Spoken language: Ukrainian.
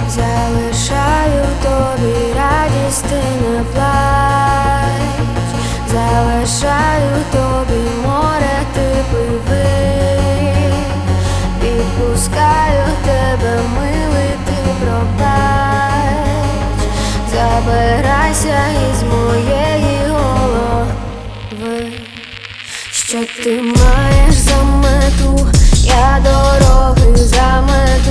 залишаю тобі радість, ти не плач, залишаю тобі море, ти пливи, відпускаю тебе, милий, ти пробач, забирайся із моєї голови. Що ти маєш за мету, я дороги замету.